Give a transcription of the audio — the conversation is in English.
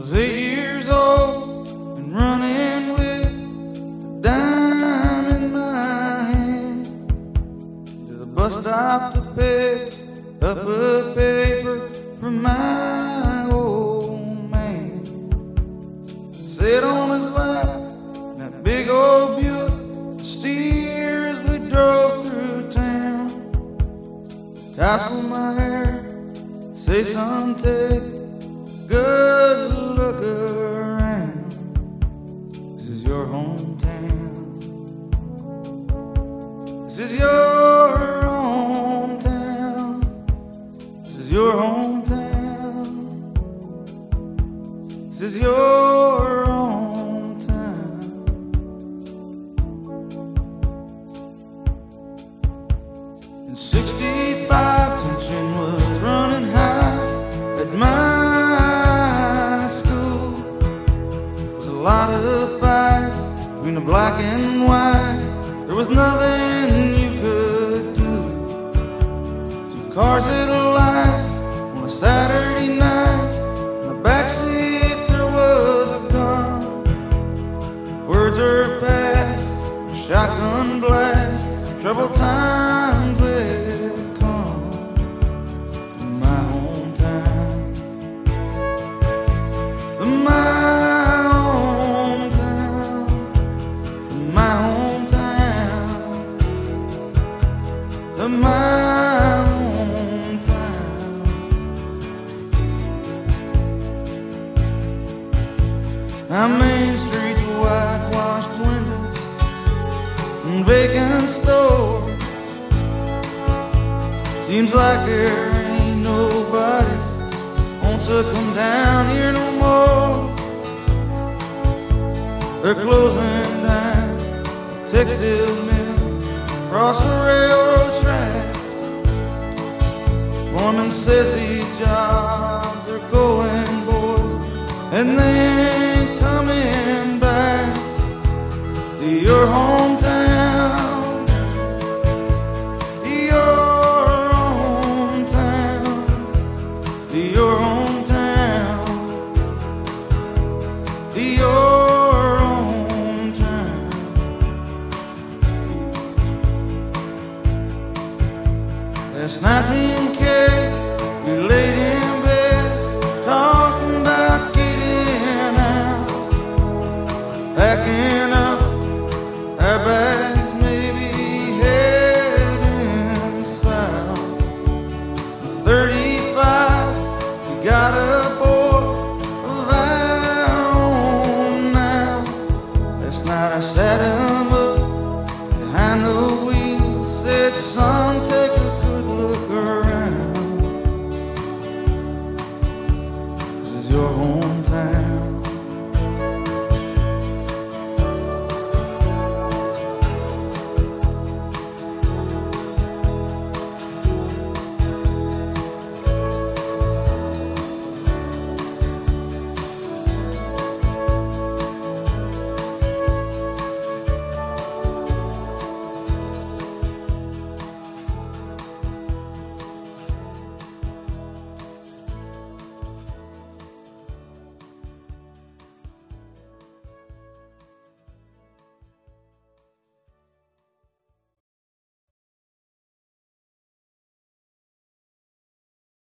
was 8 years old and running with a dime in my hand to the bus stop to pick up a paper from my old man. Sit on his lap in that big old Buick steer as we drove through town. Tassel my hair, say, son, take a good look around. This is your hometown. This is your hometown. This is your hometown. This is your hometown. In '65, tension was running high at my school. There was a lot of fights between the black and white. There was nothing you could do. Two cars at a light on a Saturday night. In the backseat there was a gun. Words are passed, a shotgun blast. Troubled times had come in my hometown. In my hometown. In my hometown. In my hometown. Our main streets, whitewashed windows and vacant stores. Seems like there ain't nobody wants to come down here no more. They're closing down the textile mill across the railroad tracks. Foreman says these jobs are going, boys, and they ain't coming back to your hometown. To your hometown. To your hometown. To your hometown. Last night me and Kay, we laid in bed talking about getting out, packing up our bags, maybe heading south. At 35, we got a boy of our own now. Last night I sat him up behind the wheel, said, son, take a good look around. This is your hometown.